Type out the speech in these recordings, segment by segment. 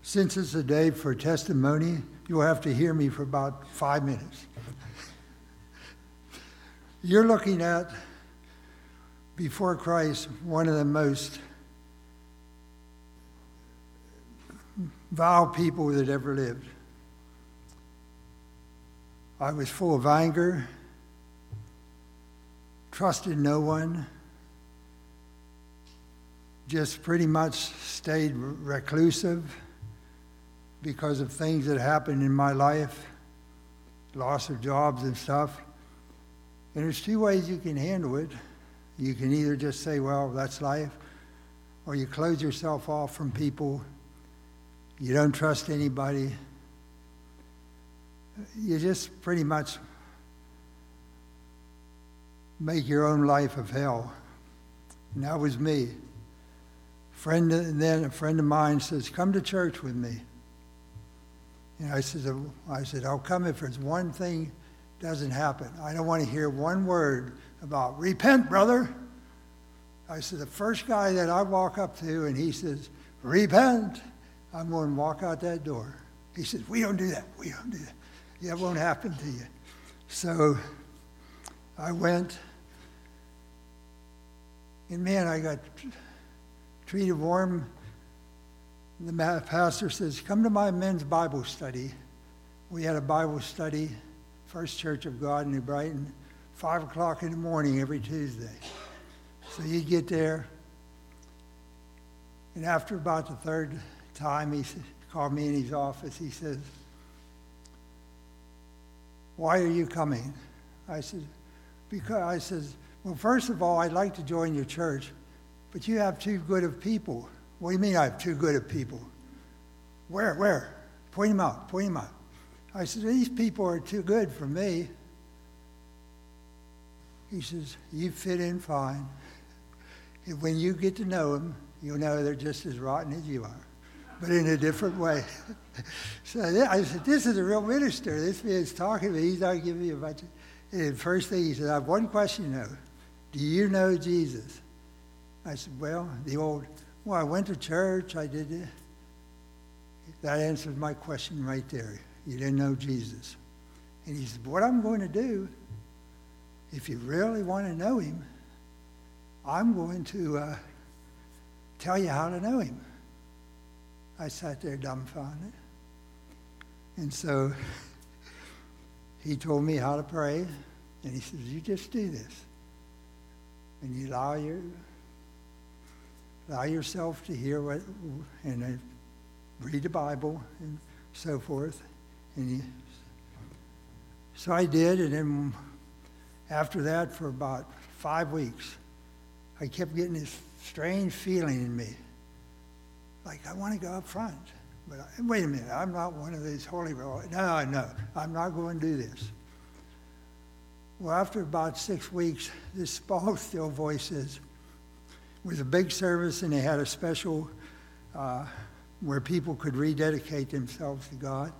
Since it's a day for testimony, you'll have to hear me for about 5 minutes. You're looking at, before Christ, one of the most vile people that ever lived. I was full of anger, trusted no one, just pretty much stayed reclusive because of things that happened in my life, loss of jobs and stuff. And there's two ways you can handle it. You can either just say, well, that's life, or you close yourself off from people. You don't trust anybody. You just pretty much make your own life of hell. And that was me. And then a friend of mine says, come to church with me. And I said, I'll come if there's one thing doesn't happen. I don't want to hear one word about repent, brother. I said, the first guy that I walk up to and he says, repent, I'm going to walk out that door. He says, we don't do that. We don't do that. Yeah, it won't happen to you. So I went, and man, I got treated warm. The pastor says, come to my men's Bible study. We had a Bible study, First Church of God in New Brighton, 5 o'clock in the morning every Tuesday. So you'd get there, and after about the third time, he called me in his office. He says, why are you coming? I said, well, first of all, I'd like to join your church, but you have too good of people. What do you mean I have too good of people? Where? Point them out. I said, these people are too good for me. He says, you fit in fine. And when you get to know them, you'll know they're just as rotten as you are, but in a different way. So I said, this is a real minister. This man's talking to me. He's not giving me a bunch of... And first thing he said, I have one question though. Do you know Jesus? I said, well, I went to church. I did it. That answered my question right there. You didn't know Jesus. And he said, what I'm going to do, if you really want to know him, I'm going to tell you how to know him. I sat there dumbfounded. And so he told me how to pray. And he says, you just do this. And you allow yourself to hear what, and read the Bible and so forth. So I did, and then after that, for about 5 weeks, I kept getting this strange feeling in me, like I want to go up front. But wait a minute, I'm not one of these holy... No, I'm not going to do this. Well, after about 6 weeks, this small, still voice says, it was a big service, and they had a special where people could rededicate themselves to God.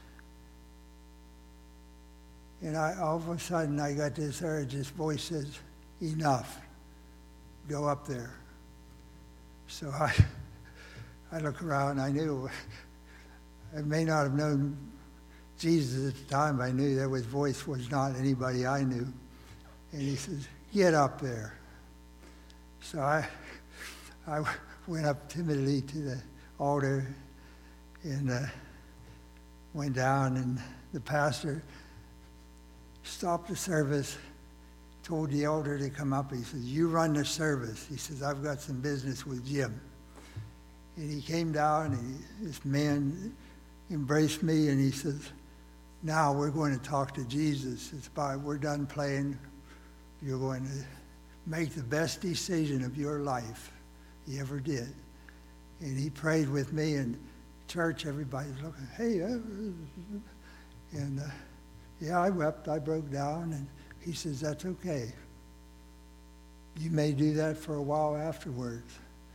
And all of a sudden, I got this urge. This voice says, enough. Go up there. So I look around. I knew, I may not have known Jesus at the time. I knew that his voice was not anybody I knew. And he says, get up there. So I went up timidly to the altar and went down, and the pastor stopped the service, told the elder to come up. He says, you run the service. He says, I've got some business with Jim. And he came down, and this man embraced me, and he says, now we're going to talk to Jesus. We're done playing. You're going to make the best decision of your life you ever did. And he prayed with me, and church, everybody's looking, hey, and I wept, I broke down, and he says, that's okay. You may do that for a while afterwards.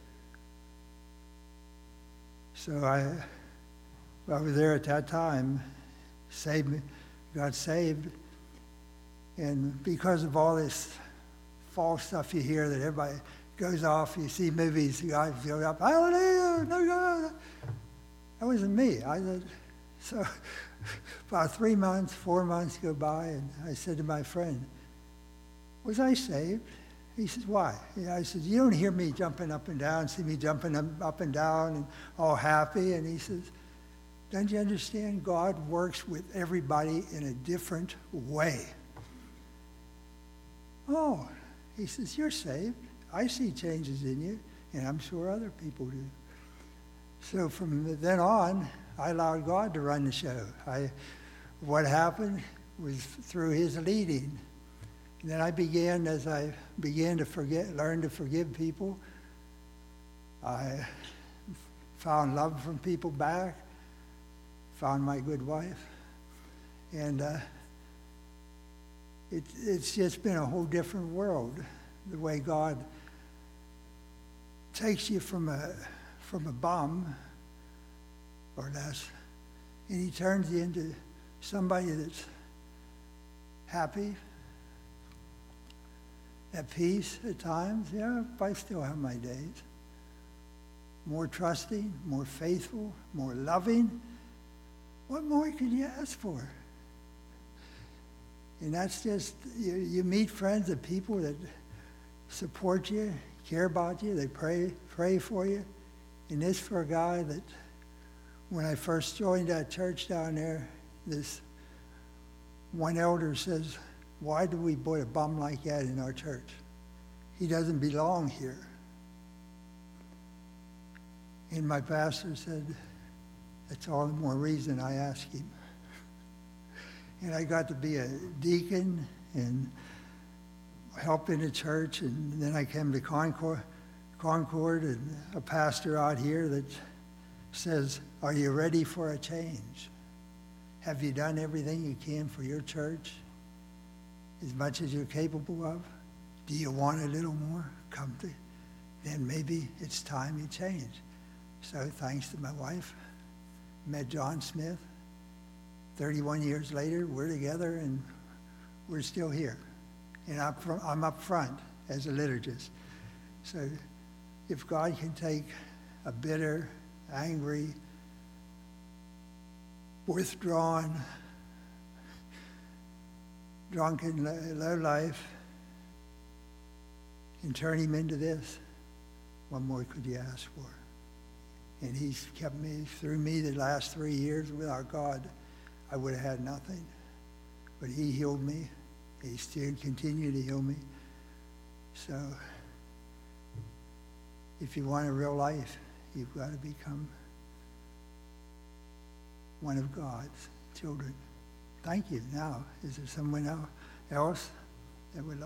So I was there at that time, got saved, and because of all this false stuff you hear that everybody goes off, you see movies, the guys go up, hallelujah, no God. That wasn't me. I said, so about 3 months, 4 months go by, and I said to my friend, was I saved? He says, why? I said, you don't hear me jumping up and down, see me jumping up and down and all happy. And he says, don't you understand? God works with everybody in a different way. Oh, he says, you're saved. I see changes in you, and I'm sure other people do. So from then on, I allowed God to run the show. What happened was through his leading. And then as I began to learn to forgive people, I found love from people back, found my good wife. And it's just been a whole different world, the way God takes you from a bum or less, and he turns you into somebody that's happy, at peace at times. Yeah, I still have my days. More trusting, more faithful, more loving. What more could you ask for? And that's just, you meet friends and people that support you, care about you, they pray for you. And this for a guy that, when I first joined that church down there, this one elder says, why do we put a bum like that in our church? He doesn't belong here. And my pastor said, that's all the more reason I asked him. And I got to be a deacon and help in the church, and then I came to Concord, and a pastor out here that says, are you ready for a change? Have you done everything you can for your church? As much as you're capable of? Do you want a little more? Then maybe it's time you change. So thanks to my wife, met John Smith. 31 years later, we're together and we're still here. And I'm up front as a liturgist. So if God can take a bitter, angry, withdrawn, drunken, low life, and turn him into this, what more could you ask for? And he's kept me, through me, the last 3 years. Without God, I would have had nothing. But he healed me. He still continued to heal me. So if you want a real life, you've got to become one of God's children. Thank you. Now, is there someone else that would like?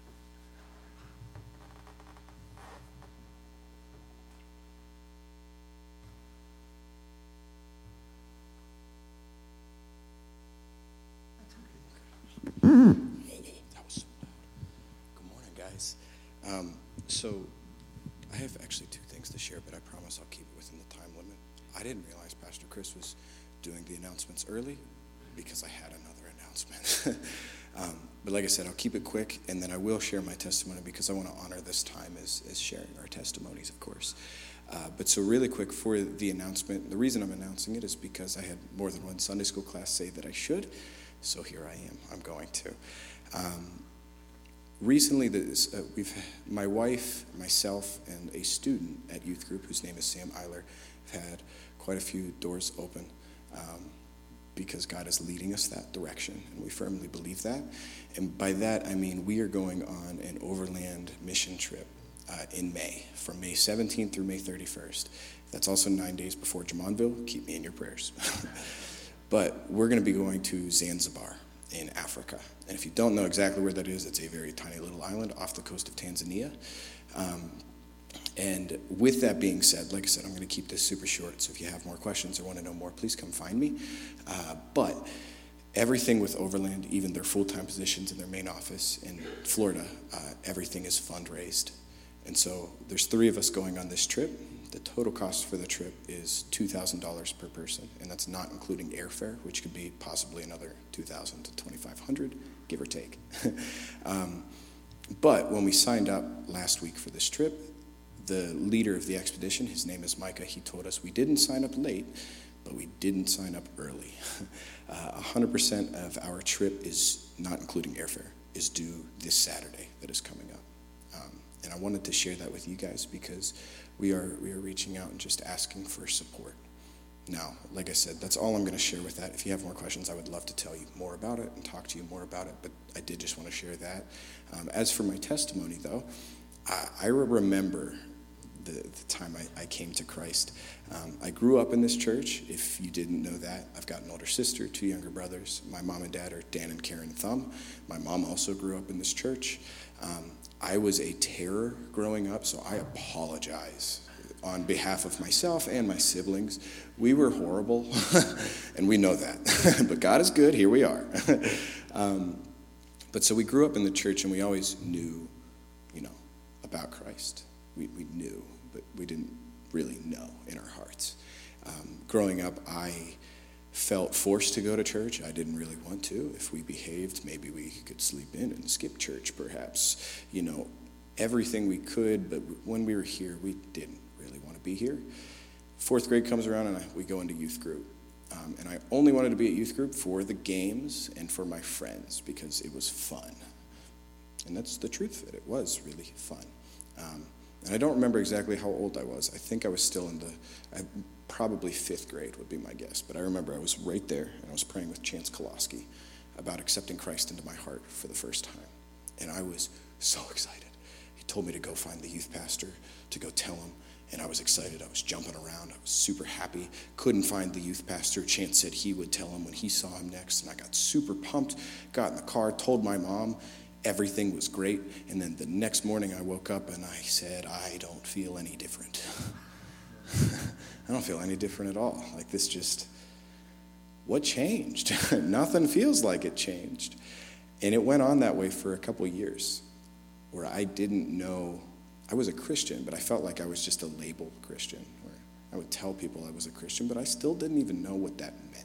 That was loud. Good morning, guys. So I have actually 2 things to share, but I promise I'll keep it within the time limit. I didn't realize Pastor Chris was doing the announcements early because I had another announcement. But like I said, I'll keep it quick, and then I will share my testimony because I want to honor this time as sharing our testimonies, of course. But so really quick for the announcement, the reason I'm announcing it is because I had more than one Sunday school class say that I should. So here I am. I'm going to. Recently, my wife, myself, and a student at youth group whose name is Sam Eiler have had quite a few doors open because God is leading us that direction, and we firmly believe that. And by that, I mean we are going on an overland mission trip in May, from May 17th through May 31st. That's also 9 days before Jumonville. Keep me in your prayers. But we're going to be going to Zanzibar in Africa. And if you don't know exactly where that is, it's a very tiny little island off the coast of Tanzania. And with that being said, like I said, I'm going to keep this super short. So if you have more questions or want to know more, please come find me. But everything with Overland, even their full-time positions in their main office in Florida, everything is fundraised. And so there's 3 of us going on this trip. The total cost for the trip is $2,000 per person, and that's not including airfare, which could be possibly another $2,000 to $2,500, give or take. But when we signed up last week for this trip, the leader of the expedition, his name is Micah, he told us we didn't sign up late, but we didn't sign up early. 100% of our trip is, not including airfare, is due this Saturday that is coming up. And I wanted to share that with you guys because we are reaching out and just asking for support. Now, like I said, that's all I'm going to share with that. If you have more questions, I would love to tell you more about it and talk to you more about it, but I did just want to share that. As for my testimony, though, I remember the time I came to Christ. I grew up in this church. If you didn't know that, I've got an older sister, 2 younger brothers. My mom and dad are Dan and Karen Thumb. My mom also grew up in this church. I was a terror growing up, so I apologize on behalf of myself and my siblings. We were horrible, and we know that. But God is good. Here we are. But so we grew up in the church, and we always knew, about Christ. We knew, but we didn't really know in our hearts. Growing up, I felt forced to go to church. I didn't really want to. If we behaved, maybe we could sleep in and skip church, perhaps. Everything we could, but when we were here, we didn't really want to be here. 4th grade comes around, and we go into youth group. And I only wanted to be at youth group for the games and for my friends because it was fun. And that's the truth of it. It was really fun. And I don't remember exactly how old I was. I think I was still probably 5th grade would be my guess. But I remember I was right there, and I was praying with Chance Koloski about accepting Christ into my heart for the first time. And I was so excited. He told me to go find the youth pastor, to go tell him. And I was excited. I was jumping around. I was super happy. Couldn't find the youth pastor. Chance said he would tell him when he saw him next. And I got super pumped, got in the car, told my mom. Everything was great. And then the next morning I woke up and I said, I don't feel any different. I don't feel any different at all. Like this just, what changed? Nothing feels like it changed. And it went on that way for a couple years where I didn't know, I was a Christian, but I felt like I was just a labeled Christian. Where I would tell people I was a Christian, but I still didn't even know what that meant.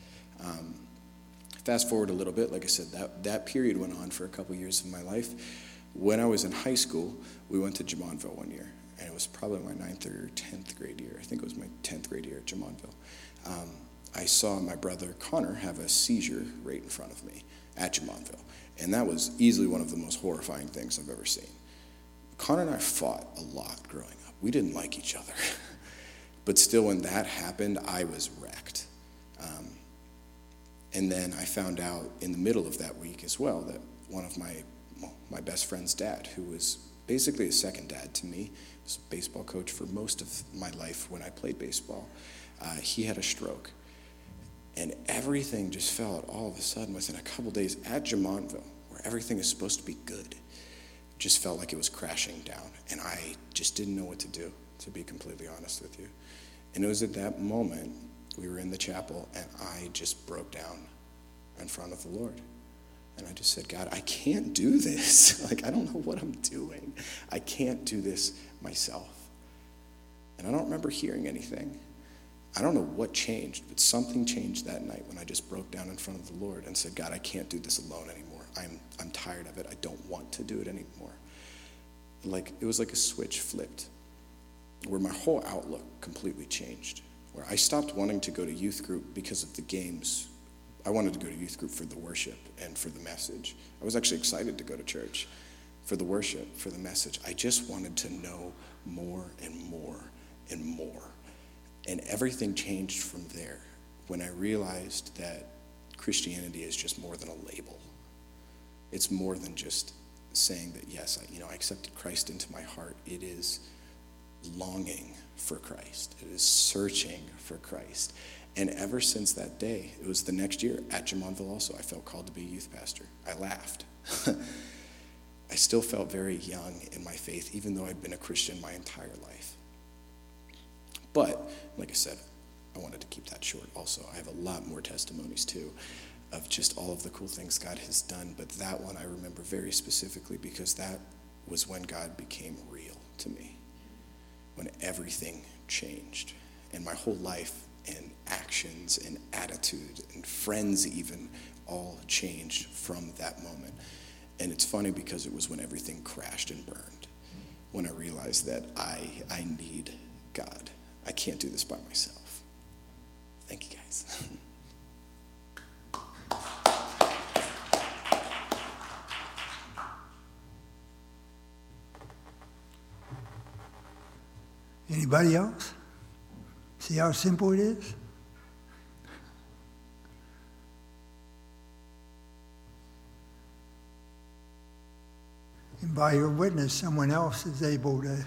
Fast forward a little bit, like I said, that period went on for a couple years of my life. When I was in high school, we went to Jumonville one year, and it was probably my 9th or 10th grade year. I think it was my 10th grade year at Jumonville. I saw my brother Connor have a seizure right in front of me at Jumonville, and that was easily one of the most horrifying things I've ever seen. Connor and I fought a lot growing up. We didn't like each other, but still when that happened, I was wrecked. And then I found out in the middle of that week as well that one of my best friend's dad, who was basically a second dad to me, was a baseball coach for most of my life when I played baseball, he had a stroke. And everything just felt all of a sudden within a couple days at Jumonville, where everything is supposed to be good, just felt like it was crashing down. And I just didn't know what to do, to be completely honest with you. And it was at that moment, we were in the chapel, and I just broke down in front of the Lord. And I just said, God, I can't do this. I don't know what I'm doing. I can't do this myself. And I don't remember hearing anything. I don't know what changed, but something changed that night when I just broke down in front of the Lord and said, God, I can't do this alone anymore. I'm tired of it. I don't want to do it anymore. It was like a switch flipped, where my whole outlook completely changed. Where I stopped wanting to go to youth group because of the games. I wanted to go to youth group for the worship and for the message. I was actually excited to go to church for the worship, for the message. I just wanted to know more and more and more. And everything changed from there when I realized that Christianity is just more than a label. It's more than just saying that, yes, I accepted Christ into my heart. It is longing for Christ. It is searching for Christ. And ever since that day, it was the next year at Jumonville also, I felt called to be a youth pastor. I laughed. I still felt very young in my faith, even though I'd been a Christian my entire life. But, like I said, I wanted to keep that short also. I have a lot more testimonies too of just all of the cool things God has done. But that one I remember very specifically because that was when God became real to me. When everything changed. And my whole life and actions and attitude and friends even all changed from that moment. And it's funny because it was when everything crashed and burned. when I realized that I need God. I can't do this by myself. Thank you, guys. Anybody else? See how simple it is? And by your witness, someone else is able to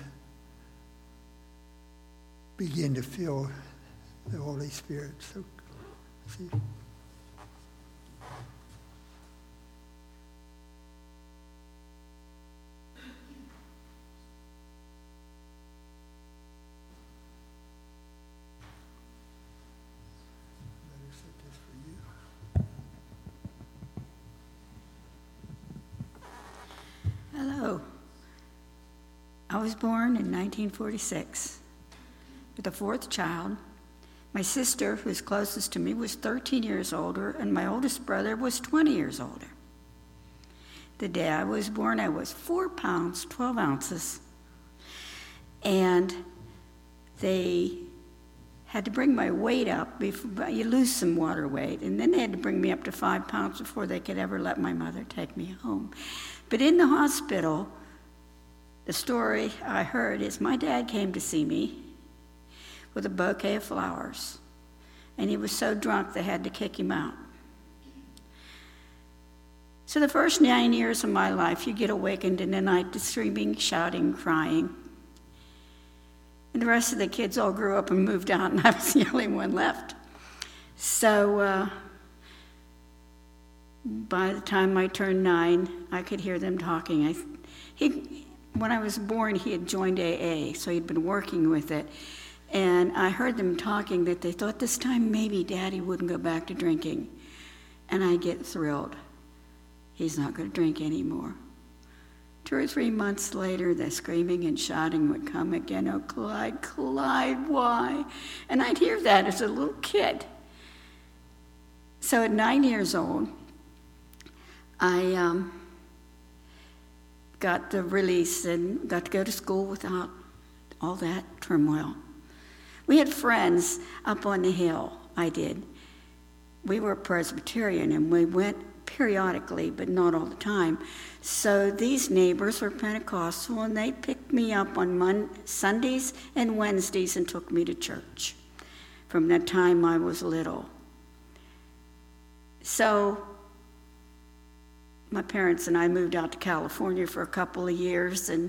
begin to feel the Holy Spirit. So, see. Hello. I was born in 1946 with the fourth child. My sister, who's closest to me, was 13 years older, and my oldest brother was 20 years older. The day I was born, I was 4 pounds, 12 ounces, and they had to bring my weight up. Before you lose some water weight, and then they had to bring me up to 5 pounds before they could ever let my mother take me home. But in the hospital, the story I heard is my dad came to see me with a bouquet of flowers, and he was so drunk they had to kick him out. So the first 9 years of my life, you get awakened in the night to screaming, shouting, crying. And the rest of the kids all grew up and moved out, and I was the only one left. So by the time I turned 9, I could hear them talking. When I was born, he had joined AA, so he'd been working with it. And I heard them talking that they thought this time maybe Daddy wouldn't go back to drinking. And I get thrilled. He's not going to drink anymore. 2 or 3 months later, the screaming and shouting would come again. Oh, Clyde, Clyde, why? And I'd hear that as a little kid. So at 9 years old, I got the release and got to go to school without all that turmoil. We had friends up on the hill, I did. We were Presbyterian, and we went periodically, but not all the time. So these neighbors were Pentecostal, and they picked me up on Sundays and Wednesdays and took me to church from the time I was little. So my parents and I moved out to California for a couple of years, and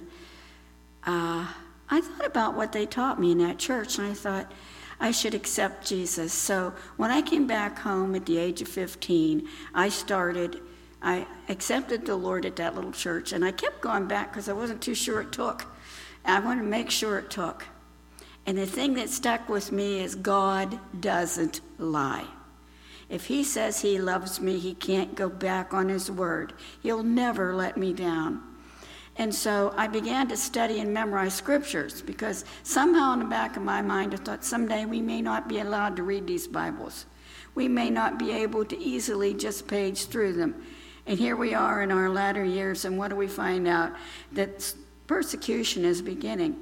I thought about what they taught me in that church, and I thought I should accept Jesus. So when I came back home at the age of 15, I accepted the Lord at that little church, and I kept going back because I wasn't too sure it took. I wanted to make sure it took. And the thing that stuck with me is God doesn't lie. If he says he loves me, he can't go back on his word. He'll never let me down. And so I began to study and memorize scriptures because somehow in the back of my mind I thought someday we may not be allowed to read these Bibles. We may not be able to easily just page through them. And here we are in our latter years, and what do we find out? That persecution is beginning.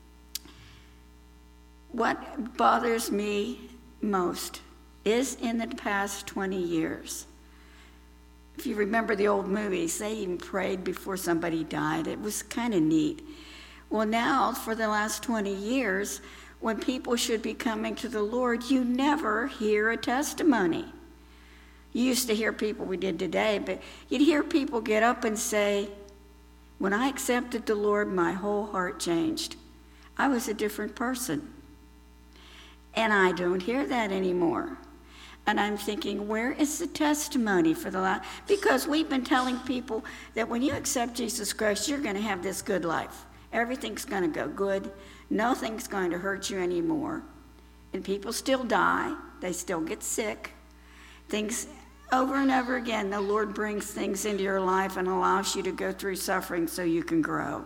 What bothers me most is in the past 20 years. If you remember the old movies, they even prayed before somebody died. It was kind of neat. Well, now, for the last 20 years, when people should be coming to the Lord, you never hear a testimony. You used to hear people, we did today, but you'd hear people get up and say, when I accepted the Lord, my whole heart changed. I was a different person. And I don't hear that anymore. And I'm thinking, where is the testimony for the last? Because we've been telling people that when you accept Jesus Christ, you're going to have this good life. Everything's going to go good. Nothing's going to hurt you anymore. And people still die. They still get sick. Things over and over again, the Lord brings things into your life and allows you to go through suffering so you can grow.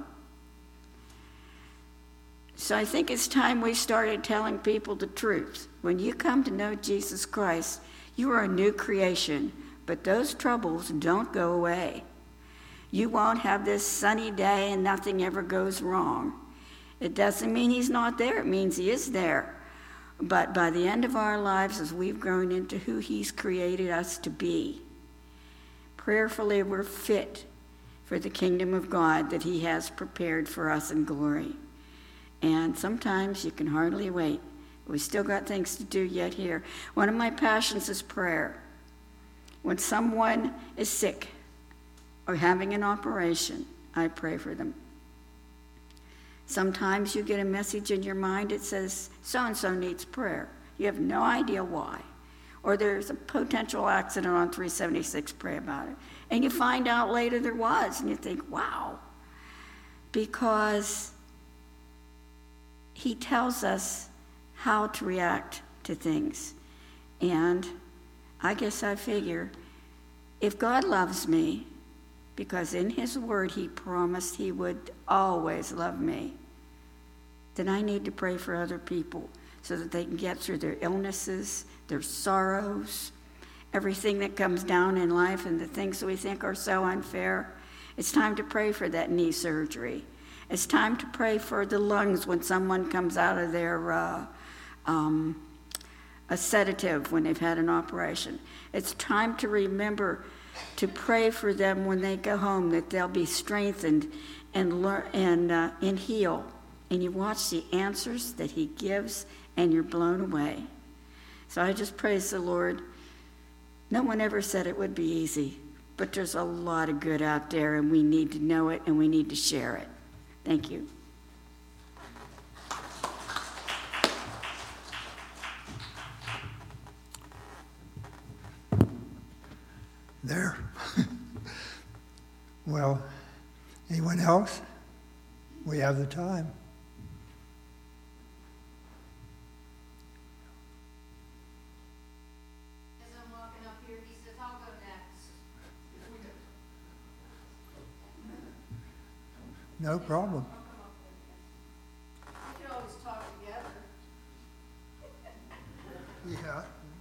So I think it's time we started telling people the truth. When you come to know Jesus Christ, you are a new creation, but those troubles don't go away. You won't have this sunny day and nothing ever goes wrong. It doesn't mean he's not there. It means he is there. But by the end of our lives, as we've grown into who he's created us to be, prayerfully we're fit for the kingdom of God that he has prepared for us in glory. And sometimes you can hardly wait. We still got things to do yet here. One of my passions is prayer. When someone is sick or having an operation, I pray for them. Sometimes you get a message in your mind that says, so-and-so needs prayer. You have no idea why. Or there's a potential accident on 376, pray about it. And you find out later there was, and you think, wow. Because he tells us how to react to things. And I guess I figure, if God loves me, because in his word he promised he would always love me, then I need to pray for other people so that they can get through their illnesses, their sorrows, everything that comes down in life and the things that we think are so unfair. It's time to pray for that knee surgery. It's time to pray for the lungs when someone comes out of their a sedative when they've had an operation. It's time to remember to pray for them when they go home, that they'll be strengthened and learn and heal. And you watch the answers that he gives, and you're blown away. So I just praise the Lord. No one ever said it would be easy, but there's a lot of good out there, and we need to know it, and we need to share it. Thank you. There. Well, anyone else? We have the time. As I'm walking up here, he says, I'll go next. No problem. We can always talk together.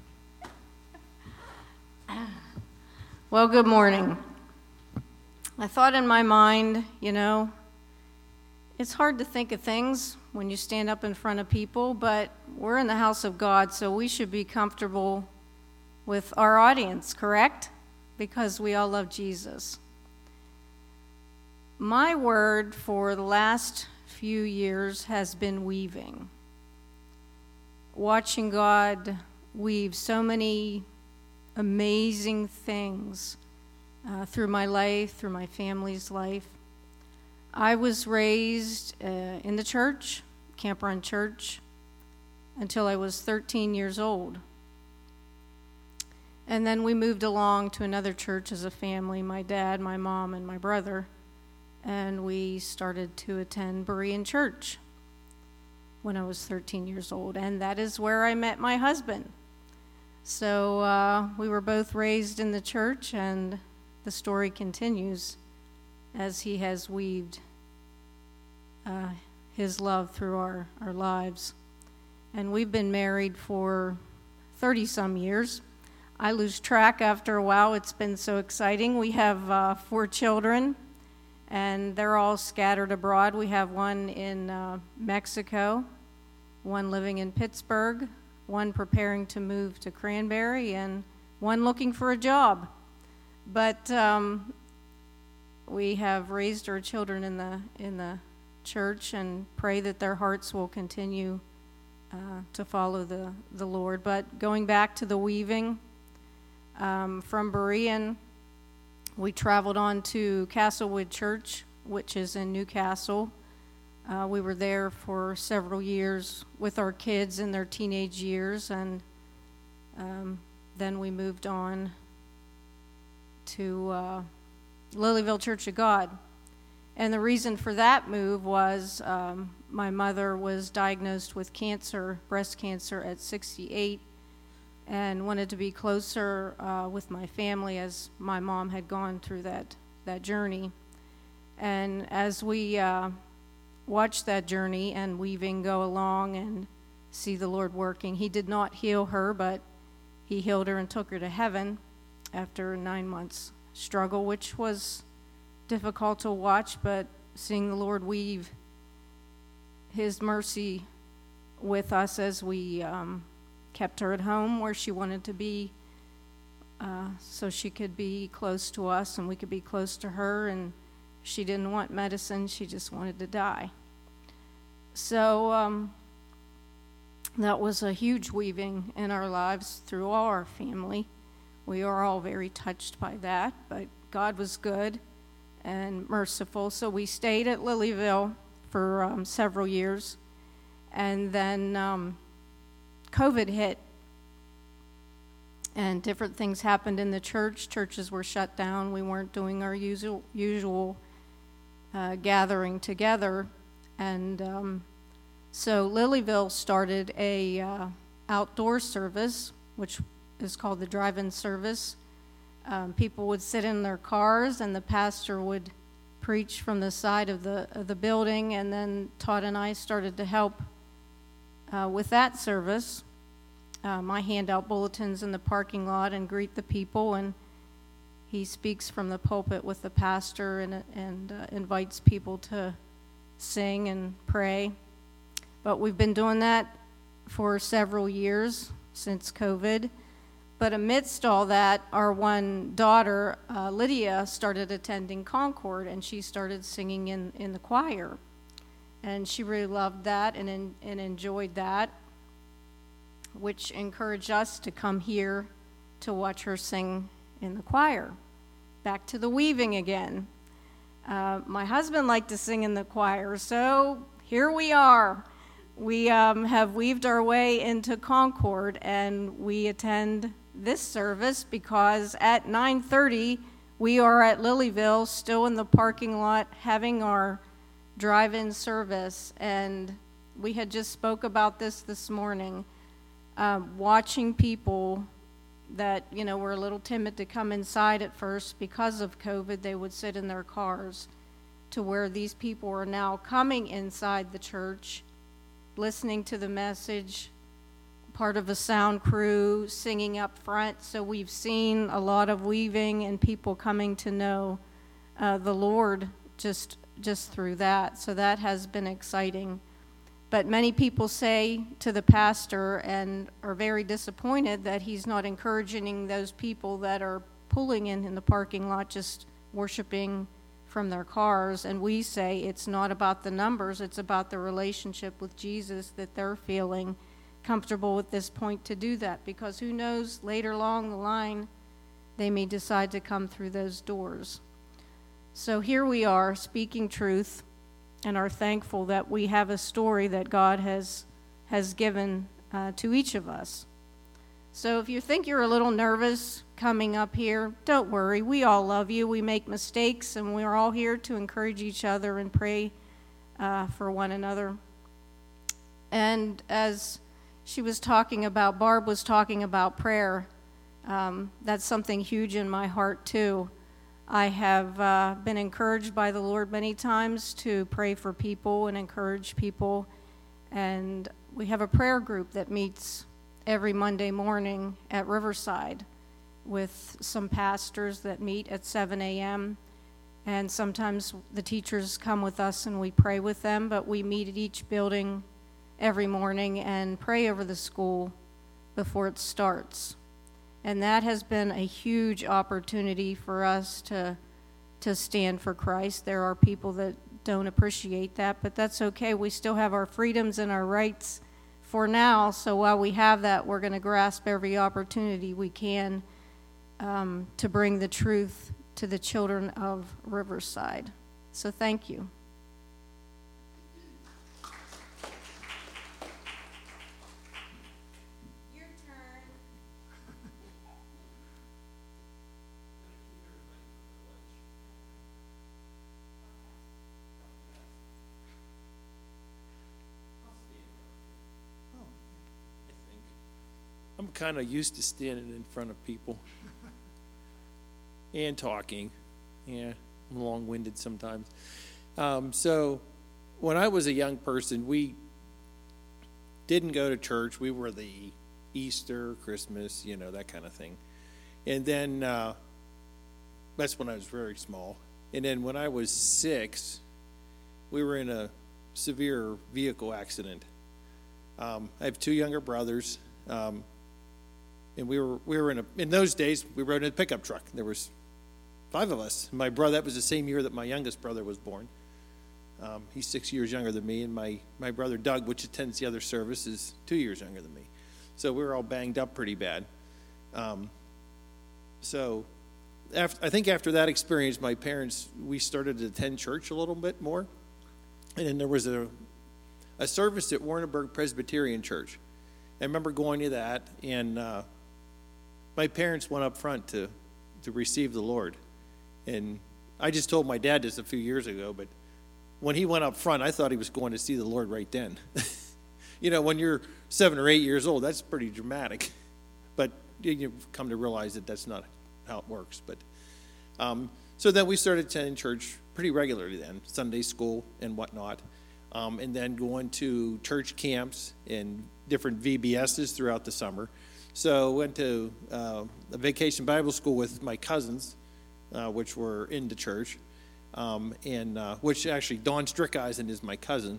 Yeah. Well, good morning. I thought in my mind, it's hard to think of things when you stand up in front of people, but we're in the house of God, so we should be comfortable with our audience, correct? Because we all love Jesus. My word for the last few years has been weaving. Watching God weave so many amazing things through my life, through my family's life. I was raised in the church, Camp Run Church, until I was 13 years old. And then we moved along to another church as a family, my dad, my mom, and my brother, and we started to attend Berean Church when I was 13 years old, and that is where I met my husband. So we were both raised in the church, and the story continues as he has weaved his love through our lives. And we've been married for 30-some years. I lose track after a while. It's been so exciting. We have 4 children, and they're all scattered abroad. We have one in Mexico, one living in Pittsburgh, one preparing to move to Cranberry, and one looking for a job. But we have raised our children in the church and pray that their hearts will continue to follow the Lord. But going back to the weaving, from Berean, we traveled on to Castlewood Church, which is in Newcastle. We were there for several years with our kids in their teenage years, and then we moved on to Lilyville Church of God. And the reason for that move was my mother was diagnosed with cancer, breast cancer, at 68, and wanted to be closer with my family as my mom had gone through that journey. And as we watch that journey and weaving go along and see the Lord working, he did not heal her, but he healed her and took her to heaven after 9 months struggle, which was difficult to watch, but seeing the Lord weave His mercy with us as we kept her at home where she wanted to be, so she could be close to us and we could be close to her, and she didn't want medicine, she just wanted to die. So that was a huge weaving in our lives through all our family. We are all very touched by that, but God was good and merciful. So we stayed at Lilyville for several years, and then COVID hit, and different things happened in the church. Churches were shut down. We weren't doing our usual gathering together, and so Lilyville started a outdoor service, which is called the drive-in service. People would sit in their cars, and the pastor would preach from the side of the building, and then Todd and I started to help with that service. I hand out bulletins in the parking lot and greet the people, and he speaks from the pulpit with the pastor and invites people to sing and pray. But we've been doing that for several years since COVID. But amidst all that, our one daughter, Lydia, started attending Concord, and she started singing in the choir. And she really loved that and enjoyed that, which encouraged us to come here to watch her sing in the choir. Back to the weaving again. My husband liked to sing in the choir, so here we are. We have weaved our way into Concord, and we attend this service because at 9:30 we are at Lilyville, still in the parking lot, having our drive-in service. And we had just spoke about this morning, watching people that, were a little timid to come inside at first because of COVID. They would sit in their cars, to where these people are now coming inside the church, listening to the message, part of a sound crew, singing up front. So we've seen a lot of weaving and people coming to know the Lord just through that. So that has been exciting. But many people say to the pastor and are very disappointed that he's not encouraging those people that are pulling in the parking lot, just worshiping from their cars. And we say it's not about the numbers, it's about the relationship with Jesus, that they're feeling comfortable at this point to do that, because who knows, later along the line they may decide to come through those doors. So here we are speaking truth, and are thankful that we have a story that God has given to each of us. So if you think you're a little nervous coming up here, don't worry. We all love you. We make mistakes, and we're all here to encourage each other and pray for one another. And as Barb was talking about prayer, that's something huge in my heart too. I have been encouraged by the Lord many times to pray for people and encourage people. And we have a prayer group that meets every Monday morning at Riverside with some pastors that meet at 7 a.m. And sometimes the teachers come with us and we pray with them, but we meet at each building every morning and pray over the school before it starts. And that has been a huge opportunity for us to stand for Christ. There are people that don't appreciate that, but that's okay. We still have our freedoms and our rights for now, so while we have that, we're going to grasp every opportunity we can to bring the truth to the children of Riverside. So thank you. Your turn. I'm kind of used to standing in front of people and talking. Yeah, I'm long-winded sometimes. So when I was a young person, we didn't go to church. We were the Easter, Christmas, that kind of thing. And then that's when I was very small. And then when I was 6, we were in a severe vehicle accident. I have 2 younger brothers, and we were in those days, we rode in a pickup truck. There was 5 of us. My brother, that was the same year that my youngest brother was born. He's 6 years younger than me, and my brother Doug, which attends the other service, is 2 years younger than me. So we were all banged up pretty bad. I think after that experience, my parents, we started to attend church a little bit more. And then there was a service at Warrenburg Presbyterian Church. I remember going to that, and my parents went up front to receive the Lord. And I just told my dad this a few years ago, but when he went up front, I thought he was going to see the Lord right then. When you're 7 or 8 years old, that's pretty dramatic. But you come to realize that that's not how it works. But so then we started attending church pretty regularly then, Sunday school and whatnot, and then going to church camps and different VBSs throughout the summer. So went to a vacation Bible school with my cousins, which were into church, and which actually Don Strickeisen is my cousin.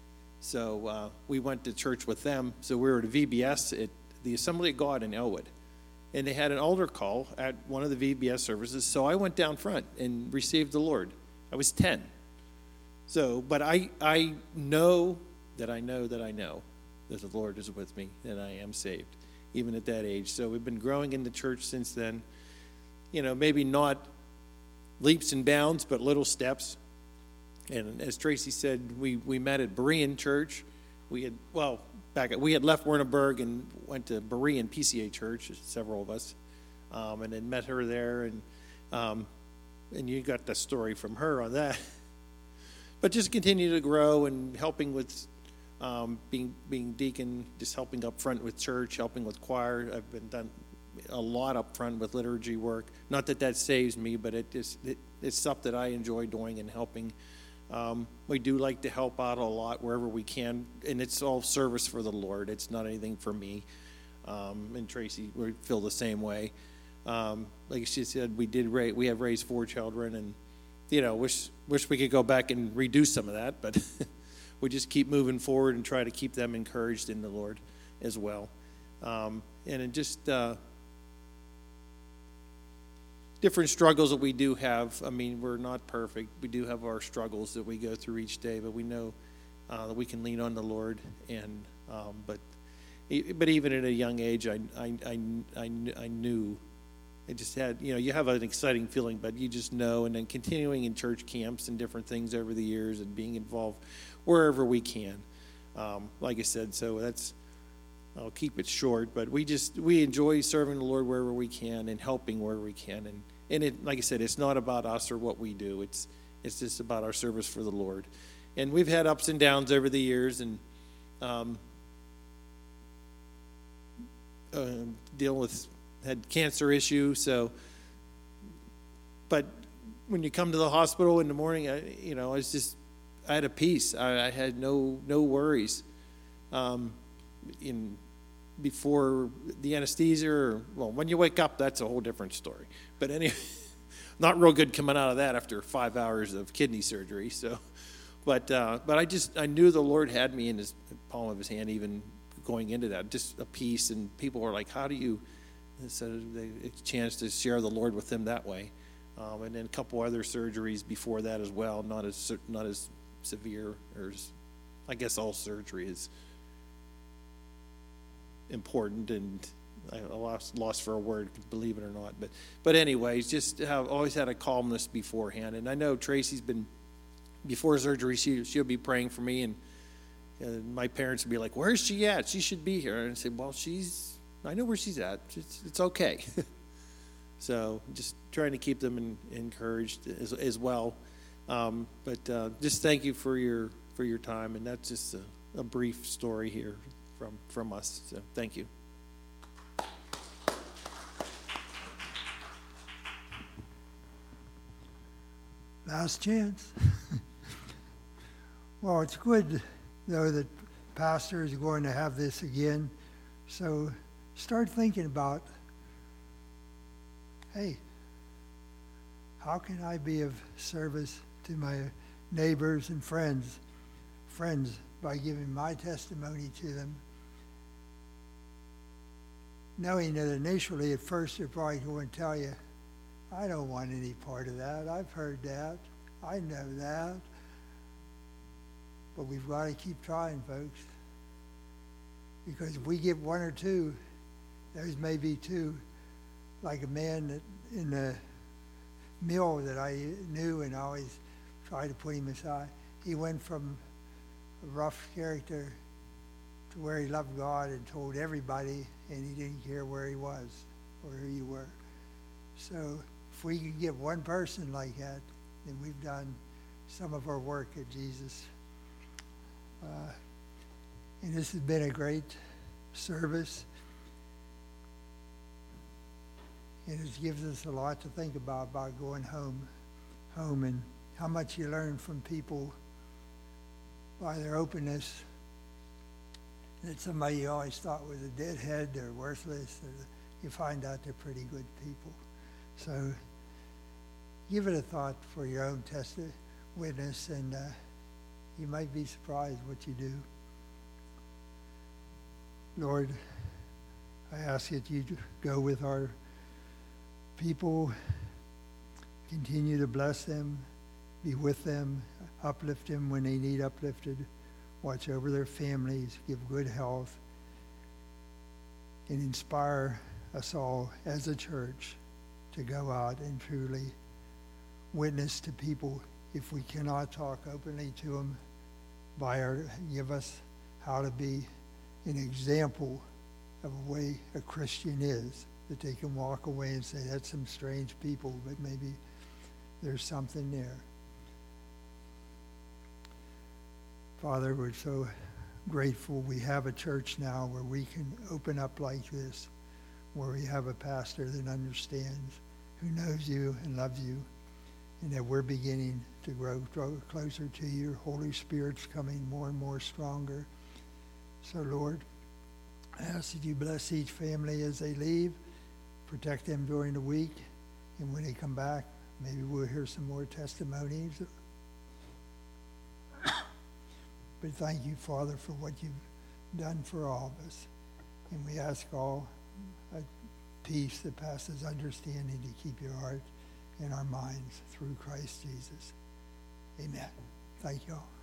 So we went to church with them. So we were at a VBS at the Assembly of God in Elwood. And they had an altar call at one of the VBS services. So I went down front and received the Lord. I was 10. So, but I know that the Lord is with me, that I am saved, even at that age. So we've been growing in the church since then. Maybe not leaps and bounds, but little steps. And as Tracy said, we met at Berean Church. We had left Warrenburg and went to Berean PCA Church, several of us, and then met her there, and you got the story from her on that. But just continue to grow and helping with being deacon, just helping up front with church, helping with choir. I've been done a lot up front with liturgy work. Not that saves me, but it's stuff that I enjoy doing and helping. We do like to help out a lot wherever we can, and it's all service for the Lord. It's not anything for me. And Tracy, we feel the same way. Like she said, we have raised 4 children, and wish we could go back and redo some of that, but we just keep moving forward and try to keep them encouraged in the Lord as well. And it just different struggles that we do have. I mean, we're not perfect. We do have our struggles that we go through each day, but we know that we can lean on the Lord. And but even at a young age, I knew. It just had, you have an exciting feeling, but you just know. And then continuing in church camps and different things over the years, and being involved wherever we can. Like I said, so I'll keep it short, but we enjoy serving the Lord wherever we can and helping wherever we can. And it, like I said, it's not about us or what we do. It's just about our service for the Lord. And we've had ups and downs over the years, and had cancer issue. So, but when you come to the hospital in the morning, I had a peace. I had no worries. Before the anesthesia, when you wake up, that's a whole different story. But anyway, not real good coming out of that after 5 hours of kidney surgery. So, but I knew the Lord had me in His palm of His hand, even going into that, just a peace. And people were like, "How do you?" So they a chance to share the Lord with them that way. And then a couple other surgeries before that as well, not as severe, or I guess all surgery is important, and I lost for a word, believe it or not. But anyways, just have always had a calmness beforehand. And I know Tracy's been, before surgery, she'll be praying for me, and my parents would be like, "Where's she at? She should be here." And I say, "Well, I know where she's at. It's okay." So just trying to keep them encouraged as well. But just thank you for your time, and that's just a brief story here from us. So thank you. Last chance. Well, it's good, though, that Pastor is going to have this again. So start thinking about, hey, how can I be of service to my neighbors and friends by giving my testimony to them, knowing that initially at first they're probably going to tell you, I don't want any part of that. I've heard that. I know that. But we've got to keep trying, folks. Because if we get one or two, those may be two. Like a man that in the mill that I knew and always tried to put him aside. He went from a rough character to where he loved God and told everybody, and he didn't care where he was or who you were. So if we could get one person like that, then we've done some of our work at Jesus. And this has been a great service. And it gives us a lot to think about going home and how much you learn from people by their openness. That somebody you always thought was a deadhead or worthless, you find out they're pretty good people. So give it a thought for your own witness, and you might be surprised what you do. Lord, I ask that you go with our people, continue to bless them, be with them, uplift them when they need uplifted, watch over their families, give good health, and inspire us all as a church to go out and truly witness to people. If we cannot talk openly to them, give us how to be an example of a way a Christian is, that they can walk away and say, that's some strange people, but maybe there's something there. Father, we're so grateful we have a church now where we can open up like this, where we have a pastor that understands, who knows you and loves you, and that we're beginning to grow closer to you. Holy Spirit's coming more and more stronger. So, Lord, I ask that you bless each family as they leave, protect them during the week, and when they come back, maybe we'll hear some more testimonies. But thank you, Father, for what you've done for all of us. And we ask all a peace that passes understanding to keep your heart and our minds through Christ Jesus. Amen. Thank you all.